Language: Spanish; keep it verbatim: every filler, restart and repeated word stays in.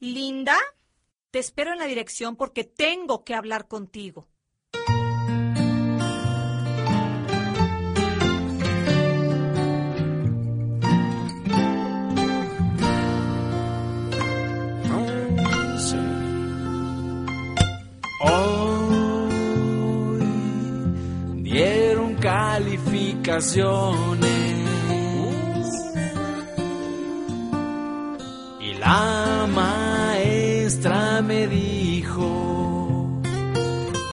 Linda, te espero en la dirección porque tengo que hablar contigo. Hoy dieron calificaciones y la maestra me dijo